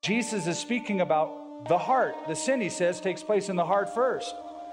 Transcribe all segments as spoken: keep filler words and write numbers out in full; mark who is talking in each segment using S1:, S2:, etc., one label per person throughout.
S1: Jesus is speaking about the heart. The sin, he says, takes place in the heart first.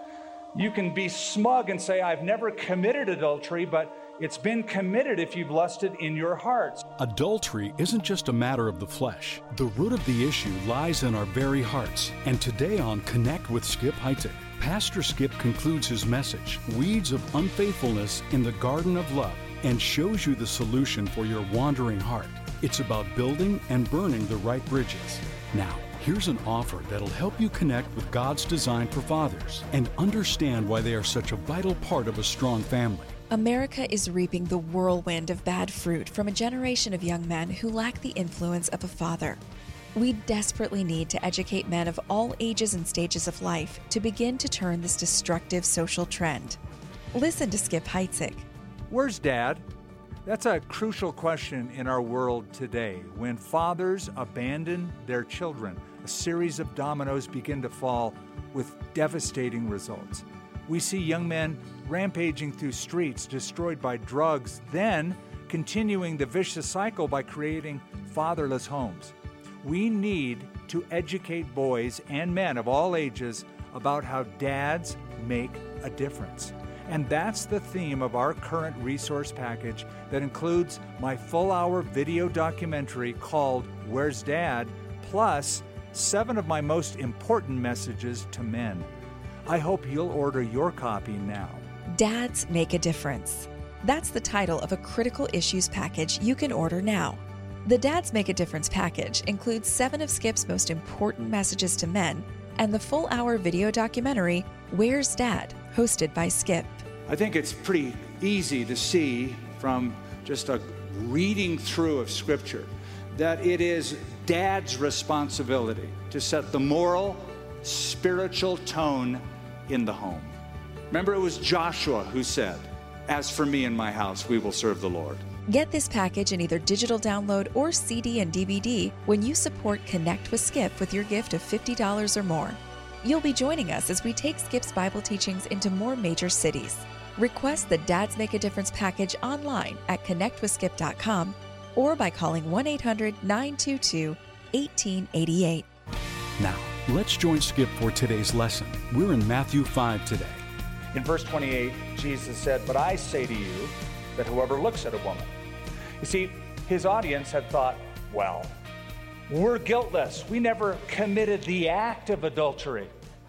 S1: You can be smug and say, I've never committed adultery, but it's been committed if you've lusted in your hearts.
S2: Adultery isn't just a matter of the flesh. The root of the issue lies in our very hearts. And today on Connect with Skip Heitzig, Pastor Skip concludes his message, Weeds of Unfaithfulness in the Garden of Love, and shows you the solution for your wandering heart. It's about building and burning the right bridges. Now, here's an offer that'll help you connect with God's design for fathers and understand why they are such a vital part of a strong family.
S3: America is reaping the whirlwind of bad fruit from a generation of young men who lack the influence of a father. We desperately need to educate men of all ages and stages of life to begin to turn this destructive social trend. Listen to Skip Heitzig.
S1: Where's Dad? That's a crucial question in our world today. When fathers abandon their children, a series of dominoes begin to fall with devastating results. We see young men rampaging through streets, destroyed by drugs, then continuing the vicious cycle by creating fatherless homes. We need to educate boys and men of all ages about how dads make a difference. And that's the theme of our current resource package that includes my full-hour video documentary called Where's Dad?, plus seven of my most important messages to men. I hope you'll order your copy now.
S3: Dads Make a Difference. That's the title of a critical issues package you can order now. The Dads Make a Difference package includes seven of Skip's most important messages to men and the full-hour video documentary Where's Dad?, hosted by Skip.
S1: I think it's pretty easy to see from just a reading through of Scripture that it is Dad's responsibility to set the moral, spiritual tone in the home. Remember, it was Joshua who said, "As for me and my house, we will serve the Lord."
S3: Get this package in either digital download or C D and D V D when you support Connect with Skip with your gift of fifty dollars or more. You'll be joining us as we take Skip's Bible teachings into more major cities. Request the Dads Make a Difference package online at connect with skip dot com or by calling one eight hundred nine two two one eight eight eight.
S2: Now, let's join Skip for today's lesson. We're in Matthew five today.
S1: In verse twenty-eight, Jesus said, "But I say to you that whoever looks at a woman..." You see, his audience had thought, well, we're guiltless. We never committed the act of adultery.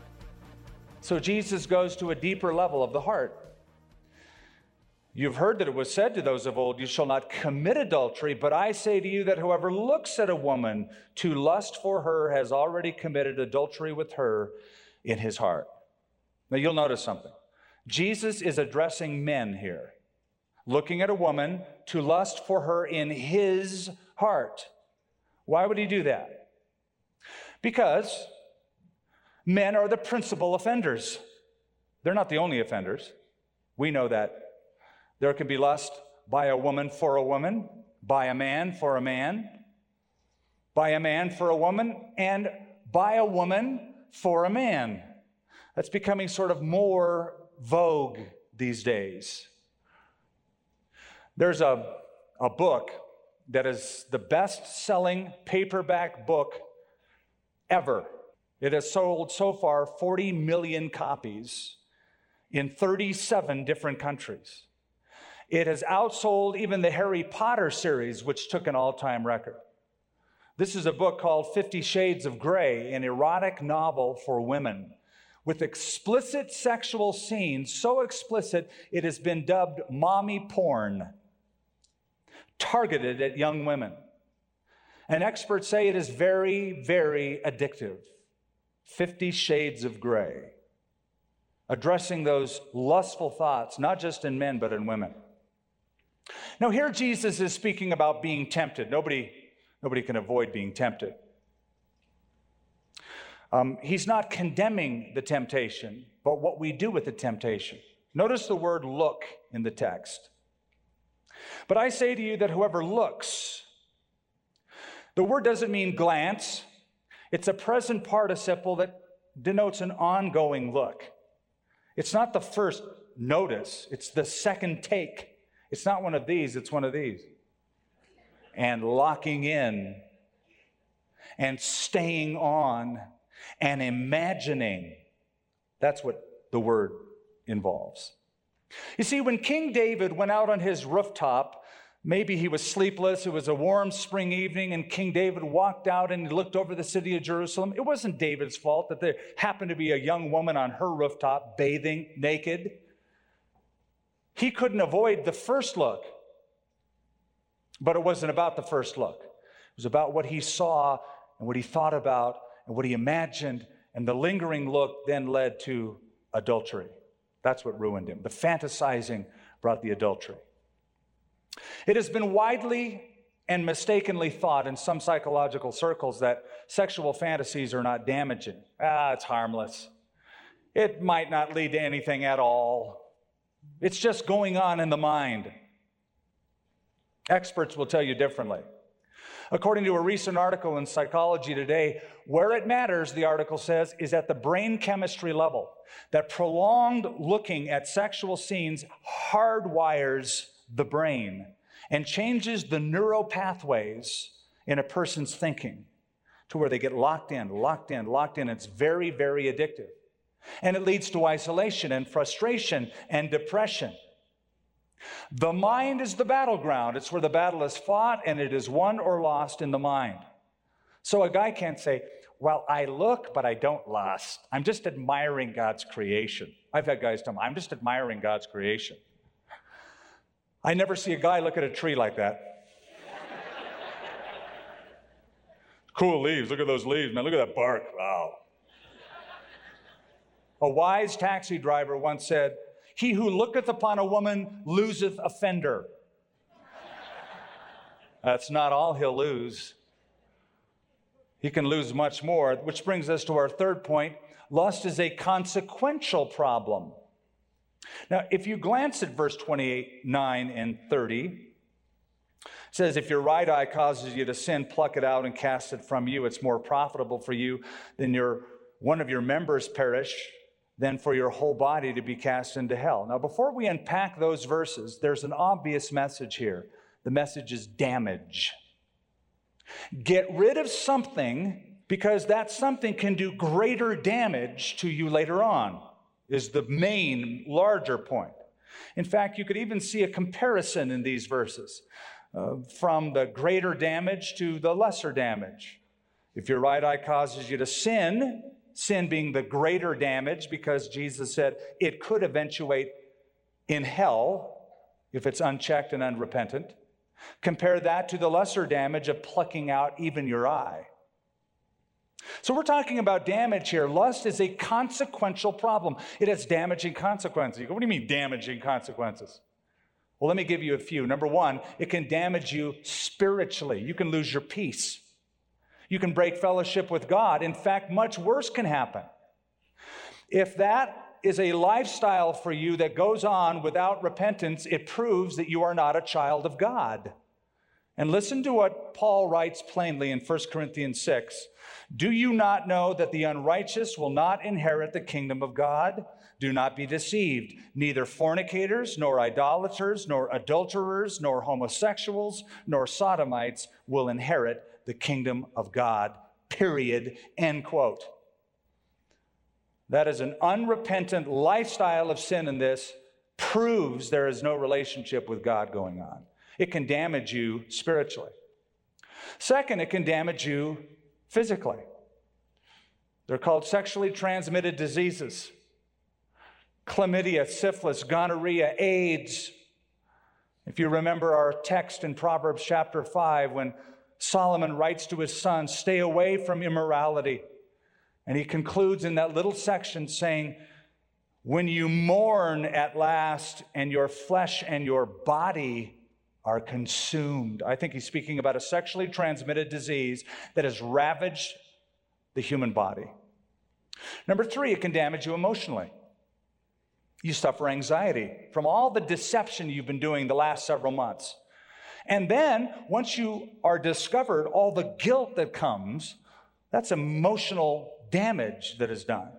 S1: So Jesus goes to a deeper level of the heart. You've heard that it was said to those of old, you shall not commit adultery, but I say to you that whoever looks at a woman to lust for her has already committed adultery with her in his heart. Now you'll notice something. Jesus is addressing men here, looking at a woman to lust for her in his heart. Why would he do that? Because men are the principal offenders. They're not the only offenders. We know that. There can be lust by a woman for a woman, by a man for a man, by a man for a woman, and by a woman for a man. That's becoming sort of more vogue these days. There's a, a book that is the best-selling paperback book ever. It has sold so far forty million copies in thirty-seven different countries. It has outsold even the Harry Potter series, which took an all-time record. This is a book called Fifty Shades of Grey, an erotic novel for women with explicit sexual scenes, so explicit it has been dubbed mommy porn, targeted at young women. And experts say it is very, very addictive. Fifty Shades of Grey, addressing those lustful thoughts, not just in men, but in women. Now here Jesus is speaking about being tempted. Nobody, nobody can avoid being tempted. Um, he's not condemning the temptation, but what we do with the temptation. Notice the word look in the text. But I say to you that whoever looks, the word doesn't mean glance. It's a present participle that denotes an ongoing look. It's not the first notice. It's the second take. It's not one of these. It's one of these. And locking in. and staying on and imagining. That's what the word involves. You see, when King David went out on his rooftop, maybe he was sleepless, it was a warm spring evening, and King David walked out and he looked over the city of Jerusalem. It wasn't David's fault that there happened to be a young woman on her rooftop bathing naked. He couldn't avoid the first look. But it wasn't about the first look. It was about what he saw and what he thought about and what he imagined, and the lingering look then led to adultery. That's what ruined him. The fantasizing brought the adultery. It has been widely and mistakenly thought in some psychological circles that sexual fantasies are not damaging. Ah, it's harmless. It might not lead to anything at all. It's just going on in the mind. Experts will tell you differently. According to a recent article in Psychology Today, where it matters, the article says, is at the brain chemistry level. That prolonged looking at sexual scenes hardwires the brain and changes the neural pathways in a person's thinking to where they get locked in, locked in, locked in. It's very, very addictive. And it leads to isolation and frustration and depression. The mind is the battleground. It's where the battle is fought, and it is won or lost in the mind. So a guy can't say, well, I look, but I don't lust. I'm just admiring God's creation. I've had guys tell me, I'm just admiring God's creation. I never see a guy look at a tree like that. Cool leaves. Look at those leaves, man. Look at that bark. Wow. A wise taxi driver once said, he who looketh upon a woman loseth a fender. That's not all he'll lose. He can lose much more, which brings us to our third point. Lust is a consequential problem. Now, if you glance at verse twenty-eight, nine, and thirty, it says, if your right eye causes you to sin, pluck it out and cast it from you. It's more profitable for you than your one of your members perish, than for your whole body to be cast into hell. Now, before we unpack those verses, there's an obvious message here. The message is damage. Get rid of something because that something can do greater damage to you later on, is the main, larger point. In fact, you could even see a comparison in these verses uh, from the greater damage to the lesser damage. If your right eye causes you to sin, sin being the greater damage, because Jesus said it could eventuate in hell if it's unchecked and unrepentant. Compare that to the lesser damage of plucking out even your eye. So we're talking about damage here. Lust is a consequential problem. It has damaging consequences. You go, what do you mean damaging consequences? Well, let me give you a few. Number one, it can damage you spiritually. You can lose your peace. You can break fellowship with God. In fact, much worse can happen. If that is a lifestyle for you that goes on without repentance, it proves that you are not a child of God. And listen to what Paul writes plainly in First Corinthians six. Do you not know that the unrighteous will not inherit the kingdom of God? Do not be deceived. Neither fornicators, nor idolaters, nor adulterers, nor homosexuals, nor sodomites will inherit the kingdom of God, period, end quote. That is an unrepentant lifestyle of sin, and this proves there is no relationship with God going on. It can damage you spiritually. Second, it can damage you physically. They're called sexually transmitted diseases. Chlamydia, syphilis, gonorrhea, AIDS. If you remember our text in Proverbs chapter five, when Solomon writes to his son, stay away from immorality. And he concludes in that little section saying, when you mourn at last and your flesh and your body are consumed. I think he's speaking about a sexually transmitted disease that has ravaged the human body. Number three, it can damage you emotionally. You suffer anxiety from all the deception you've been doing the last several months. And then, once you are discovered, all the guilt that comes, that's emotional damage that is done.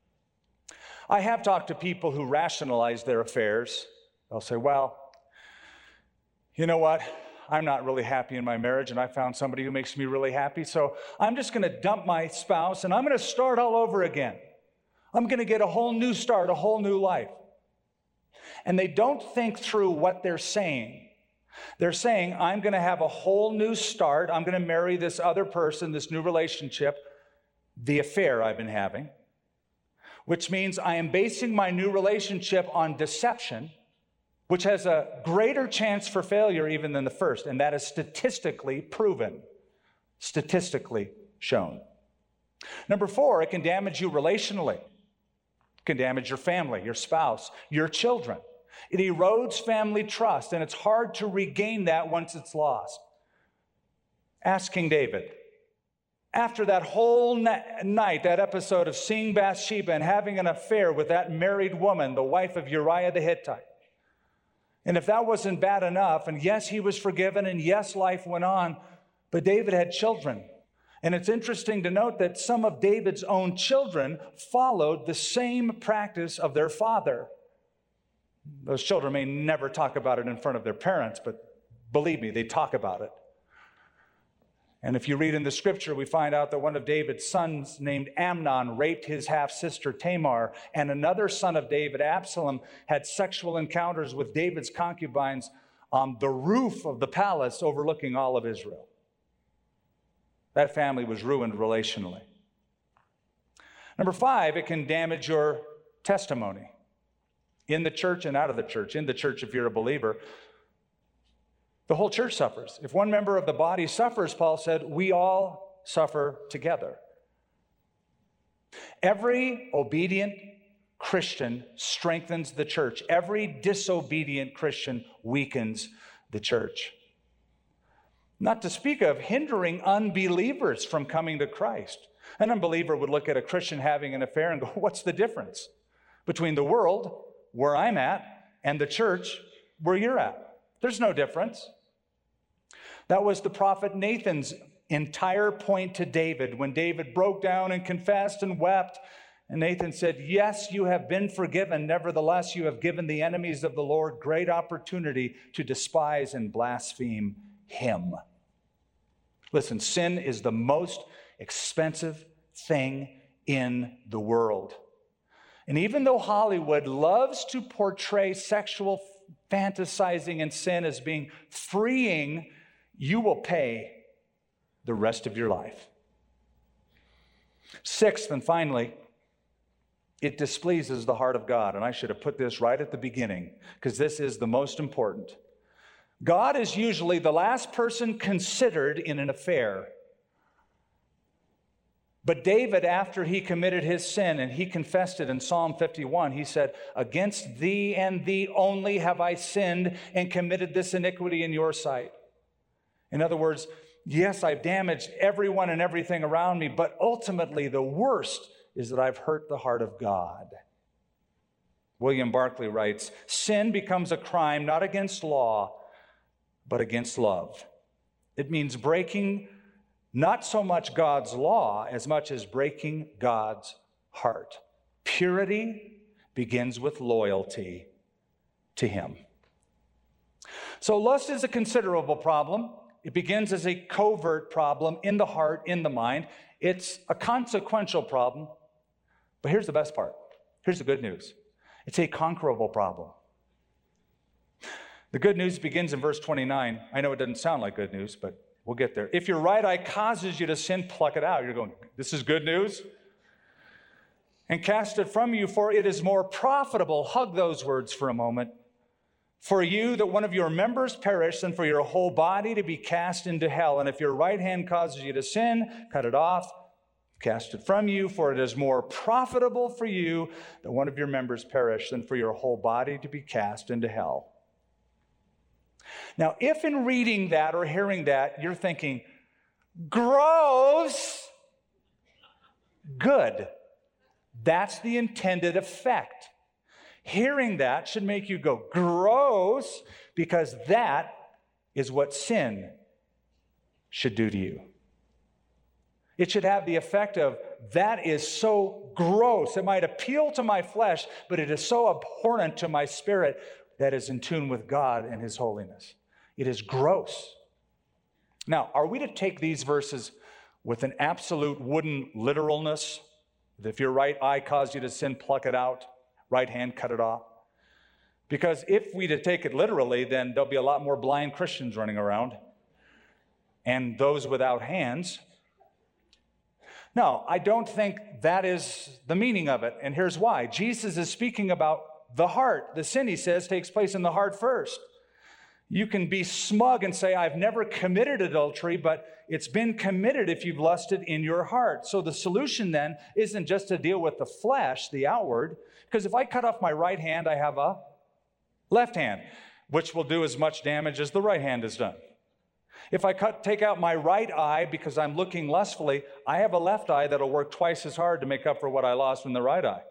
S1: I have talked to people who rationalize their affairs. They'll say, well, you know what? I'm not really happy in my marriage, and I found somebody who makes me really happy, so I'm just going to dump my spouse, and I'm going to start all over again. I'm going to get a whole new start, a whole new life. And they don't think through what they're saying. They're saying, I'm going to have a whole new start. I'm going to marry this other person, this new relationship, the affair I've been having, which means I am basing my new relationship on deception, which has a greater chance for failure even than the first, and that is statistically proven, statistically shown. Number four, it can damage you relationally. It can damage your family, your spouse, your children. It erodes family trust, and it's hard to regain that once it's lost. Ask King David. After that whole night, that episode of seeing Bathsheba and having an affair with that married woman, the wife of Uriah the Hittite, and if that wasn't bad enough, and yes, he was forgiven, and yes, life went on, but David had children. And it's interesting to note that some of David's own children followed the same practice of their father. Those children may never talk about it in front of their parents, but believe me, they talk about it. And if you read in the scripture, we find out that one of David's sons named Amnon raped his half-sister Tamar, and another son of David, Absalom, had sexual encounters with David's concubines on the roof of the palace overlooking all of Israel. That family was ruined relationally. Number five, it can damage your testimony in the church and out of the church. In the church, if you're a believer, the whole church suffers. If one member of the body suffers, Paul said, we all suffer together. Every obedient Christian strengthens the church. Every disobedient Christian weakens the church. Not to speak of hindering unbelievers from coming to Christ. An unbeliever would look at a Christian having an affair and go, what's the difference between the world, where I'm at, and the church, where you're at? There's no difference. That was the prophet Nathan's entire point to David when David broke down and confessed and wept. And Nathan said, yes, you have been forgiven. Nevertheless, you have given the enemies of the Lord great opportunity to despise and blaspheme him. Listen, sin is the most expensive thing in the world. And even though Hollywood loves to portray sexual fantasizing and sin as being freeing, you will pay the rest of your life. Sixth and finally, it displeases the heart of God. And I should have put this right at the beginning because this is the most important. God is usually the last person considered in an affair. But David, after he committed his sin and he confessed it in Psalm fifty-one, he said, against thee and thee only have I sinned and committed this iniquity in your sight. In other words, yes, I've damaged everyone and everything around me, but ultimately the worst is that I've hurt the heart of God. William Barclay writes, sin becomes a crime not against law, but against love. It means breaking not so much God's law as much as breaking God's heart. Purity begins with loyalty to Him. So lust is a considerable problem. It begins as a covert problem in the heart, in the mind. It's a consequential problem. But here's the best part. Here's the good news. It's a conquerable problem. The good news begins in verse twenty-nine. I know it doesn't sound like good news, but we'll get there. If your right eye causes you to sin, pluck it out. You're going, this is good news? And cast it from you, for it is more profitable. Hug those words for a moment. For you that one of your members perish, than for your whole body to be cast into hell. And if your right hand causes you to sin, cut it off, cast it from you, for it is more profitable for you that one of your members perish than for your whole body to be cast into hell. Now, if in reading that or hearing that, you're thinking, gross, good. That's the intended effect. Hearing that should make you go, gross, because that is what sin should do to you. It should have the effect of, that is so gross. It might appeal to my flesh, but it is so abhorrent to my spirit that is in tune with God and His holiness. It is gross. Now, are we to take these verses with an absolute wooden literalness? If your right eye caused you to sin, pluck it out. Right hand, cut it off. Because if we to take it literally, then there'll be a lot more blind Christians running around and those without hands. No, I don't think that is the meaning of it, and here's why. Jesus is speaking about the heart. The sin, he says, takes place in the heart first. You can be smug and say, I've never committed adultery, but it's been committed if you've lusted in your heart. So the solution then isn't just to deal with the flesh, the outward, because if I cut off my right hand, I have a left hand, which will do as much damage as the right hand has done. If I cut, take out my right eye because I'm looking lustfully, I have a left eye that'll work twice as hard to make up for what I lost in the right eye.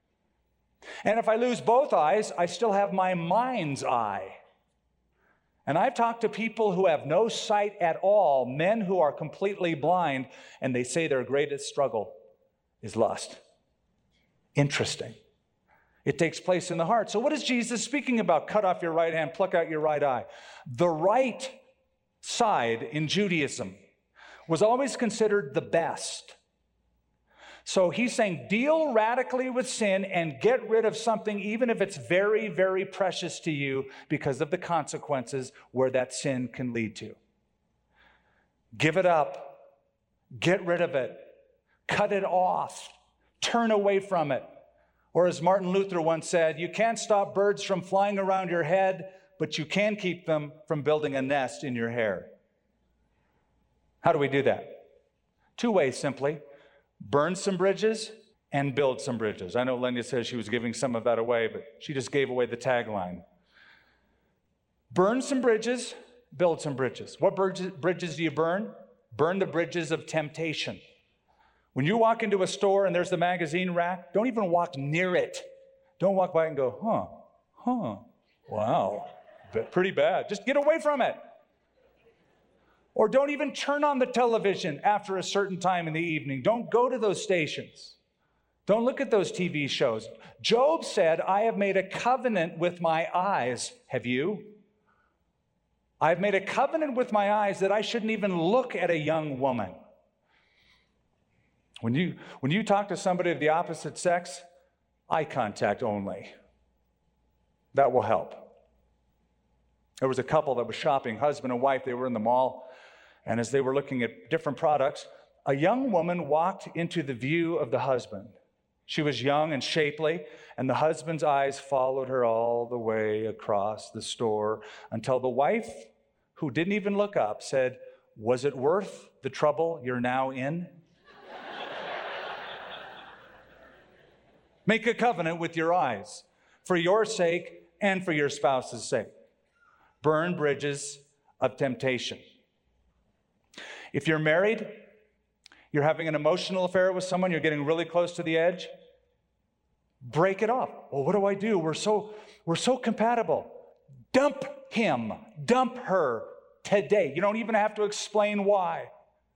S1: And if I lose both eyes, I still have my mind's eye. And I've talked to people who have no sight at all, men who are completely blind, and they say their greatest struggle is lust. Interesting. It takes place in the heart. So what is Jesus speaking about? Cut off your right hand, pluck out your right eye. The right side in Judaism was always considered the best. So he's saying deal radically with sin and get rid of something even if it's very, very precious to you because of the consequences where that sin can lead to. Give it up. Get rid of it. Cut it off. Turn away from it. Or as Martin Luther once said, you can't stop birds from flying around your head, but you can keep them from building a nest in your hair. How do we do that? Two ways, simply. Burn some bridges and build some bridges. I know Lenya says she was giving some of that away, but she just gave away the tagline. Burn some bridges, build some bridges. What bridges, bridges do you burn? Burn the bridges of temptation. When you walk into a store and there's the magazine rack, don't even walk near it. Don't walk by and go, huh, huh, wow, pretty bad. Just get away from it. Or don't even turn on the television after a certain time in the evening. Don't go to those stations. Don't look at those T V shows. Job said, I have made a covenant with my eyes. Have you? I've made a covenant with my eyes that I shouldn't even look at a young woman. When you, when you talk to somebody of the opposite sex, eye contact only. That will help. There was a couple that was shopping, husband and wife. They were in the mall. And as they were looking at different products, a young woman walked into the view of the husband. She was young and shapely, and the husband's eyes followed her all the way across the store until the wife, who didn't even look up, said, was it worth the trouble you're now in? Make a covenant with your eyes for your sake and for your spouse's sake. Burn bridges of temptation. If you're married, you're having an emotional affair with someone, you're getting really close to the edge, break it off. Well, what do I do? We're so, we're so compatible. Dump him, dump her today. You don't even have to explain why.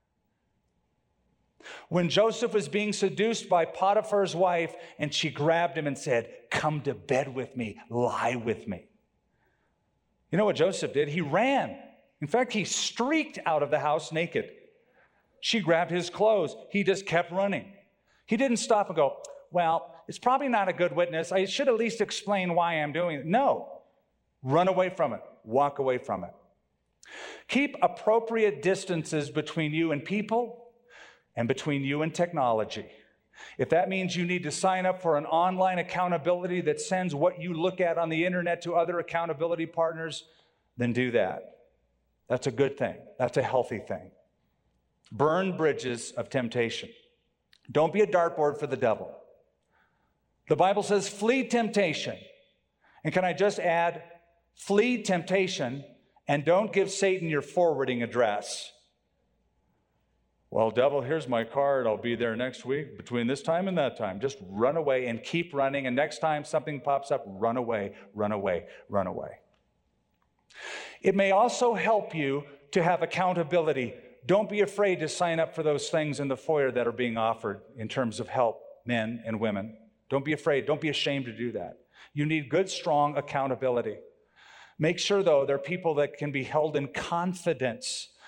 S1: When Joseph was being seduced by Potiphar's wife, and she grabbed him and said, come to bed with me, lie with me. You know what Joseph did? He ran. In fact, he streaked out of the house naked. She grabbed his clothes. He just kept running. He didn't stop and go, well, it's probably not a good witness. I should at least explain why I'm doing it. No. Run away from it. Walk away from it. Keep appropriate distances between you and people and between you and technology. If that means you need to sign up for an online accountability that sends what you look at on the internet to other accountability partners, then do that. That's a good thing. That's a healthy thing. Burn bridges of temptation. Don't be a dartboard for the devil. The Bible says flee temptation. And can I just add, flee temptation and don't give Satan your forwarding address. Well, devil, here's my card. I'll be there next week between this time and that time. Just run away and keep running. And next time something pops up, run away, run away, run away. It may also help you to have accountability. Don't be afraid to sign up for those things in the foyer that are being offered in terms of help, men and women. Don't be afraid. Don't be ashamed to do that. You need good, strong accountability. Make sure, though, there are people that can be held in confidence.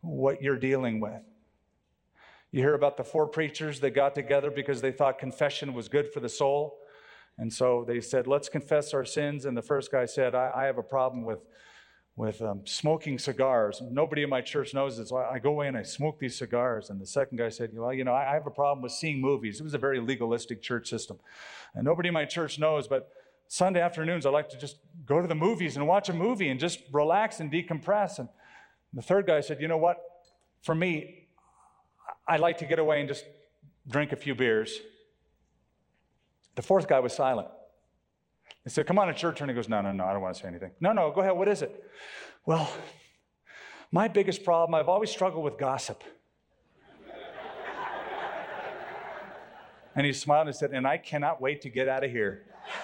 S1: what you're dealing with. You hear about the four preachers that got together because they thought confession was good for the soul. And so they said, let's confess our sins. And the first guy said, I, I have a problem with, with um, smoking cigars. Nobody in my church knows this. So I, I go away and I smoke these cigars. And the second guy said, well, you know, I, I have a problem with seeing movies. It was a very legalistic church system. And nobody in my church knows, but Sunday afternoons, I like to just go to the movies and watch a movie and just relax and decompress. And the third guy said, you know what? For me, I like to get away and just drink a few beers. The fourth guy was silent. They said, come on, it's your turn. He goes, no, no, no, I don't want to say anything. No, no, go ahead, what is it? Well, my biggest problem, I've always struggled with gossip. And he smiled and said, and I cannot wait to get out of here.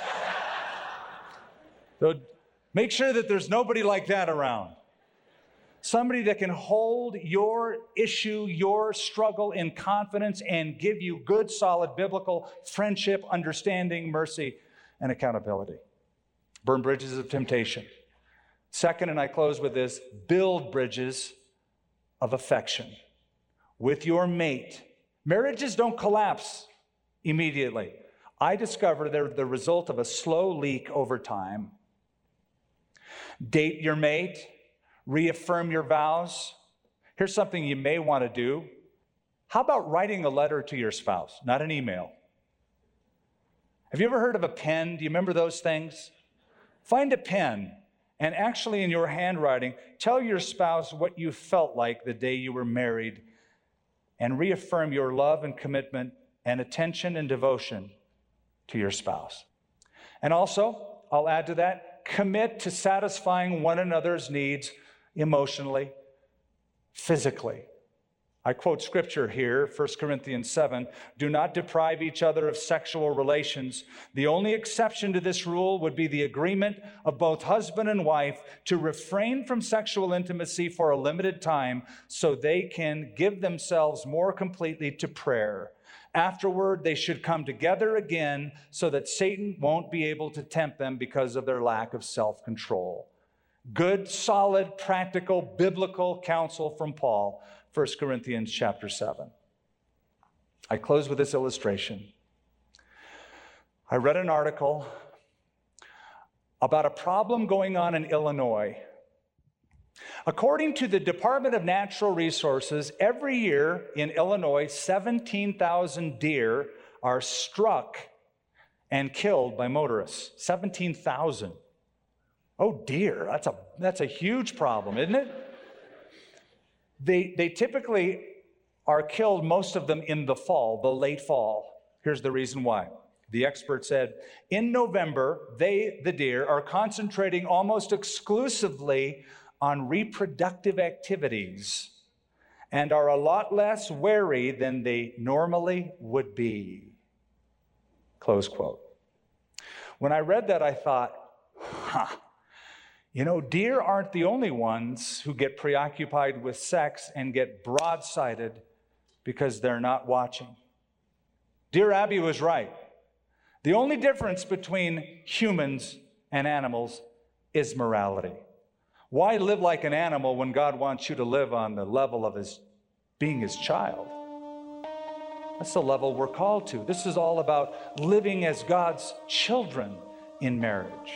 S1: So make sure that there's nobody like that around. Somebody that can hold your issue, your struggle in confidence and give you good, solid biblical friendship, understanding, mercy, and accountability. Burn bridges of temptation. Second, and I close with this, build bridges of affection with your mate. Marriages don't collapse immediately. I discover they're the result of a slow leak over time. Date your mate. Reaffirm your vows. Here's something you may want to do. How about writing a letter to your spouse, not an email? Have you ever heard of a pen? Do you remember those things? Find a pen and actually in your handwriting, tell your spouse what you felt like the day you were married and reaffirm your love and commitment and attention and devotion to your spouse. And also, I'll add to that, commit to satisfying one another's needs emotionally, physically. I quote scripture here, First Corinthians seven, do not deprive each other of sexual relations. The only exception to this rule would be the agreement of both husband and wife to refrain from sexual intimacy for a limited time so they can give themselves more completely to prayer. Afterward, they should come together again so that Satan won't be able to tempt them because of their lack of self-control. Good, solid, practical, biblical counsel from Paul, First Corinthians chapter seven. I close with this illustration. I read an article about a problem going on in Illinois. According to the Department of Natural Resources, every year in Illinois, seventeen thousand deer are struck and killed by motorists. seventeen thousand. Oh dear, that's a, that's a huge problem, isn't it? They, they typically are killed, most of them in the fall, the late fall. Here's the reason why. The expert said, in November, they, the deer, are concentrating almost exclusively on reproductive activities and are a lot less wary than they normally would be. Close quote. When I read that, I thought, huh, you know, deer aren't the only ones who get preoccupied with sex and get broadsided because they're not watching. Dear Abby was right. The only difference between humans and animals is morality. Why live like an animal when God wants you to live on the level of his being his child? That's the level we're called to. This is all about living as God's children in marriage.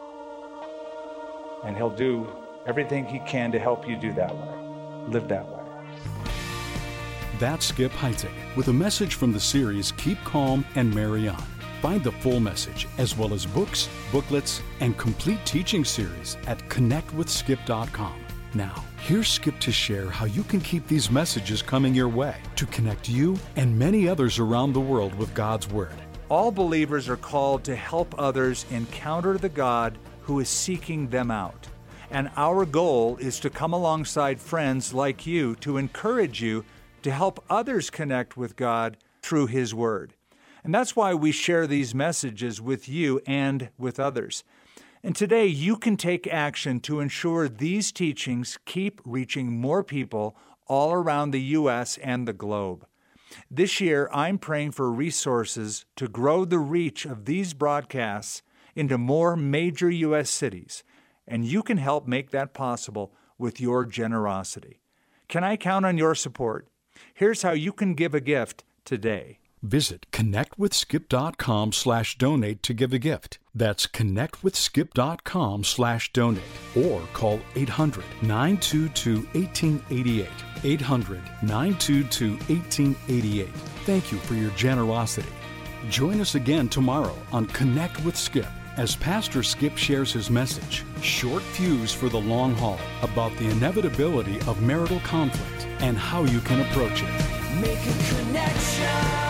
S1: And he'll do everything he can to help you do that way. Live that way.
S2: That's Skip Heitzig with a message from the series Keep Calm and Marry On. Find the full message, as well as books, booklets, and complete teaching series at connect with skip dot com. Now, here's Skip to share how you can keep these messages coming your way to connect you and many others around the world with God's Word.
S1: All believers are called to help others encounter the God who is seeking them out. And our goal is to come alongside friends like you to encourage you to help others connect with God through His Word. And that's why we share these messages with you and with others. And today you can take action to ensure these teachings keep reaching more people all around the U S and the globe. This year, I'm praying for resources to grow the reach of these broadcasts into more major U S cities, and you can help make that possible with your generosity. Can I count on your support? Here's how you can give a gift today.
S2: Visit connectwithskip.com slash donate to give a gift. That's connectwithskip.com slash donate. Or call eight hundred, nine two two, one eight eight eight. eight hundred, nine two two, one eight eight eight. Thank you for your generosity. Join us again tomorrow on Connect with Skip as Pastor Skip shares his message, Short Fuse for the Long Haul, about the inevitability of marital conflict and how you can approach it.
S4: Make a connection.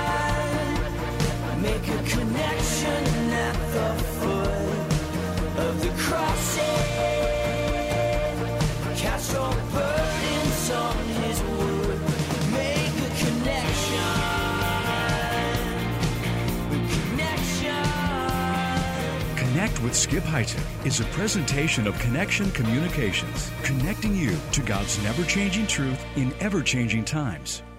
S4: Make a connection at the foot of the cross. Cast your burdens on his wood. Make a connection. Connection.
S5: Connect with Skip Heitzig is a presentation of Connection Communications, connecting you to God's never-changing truth in ever-changing times.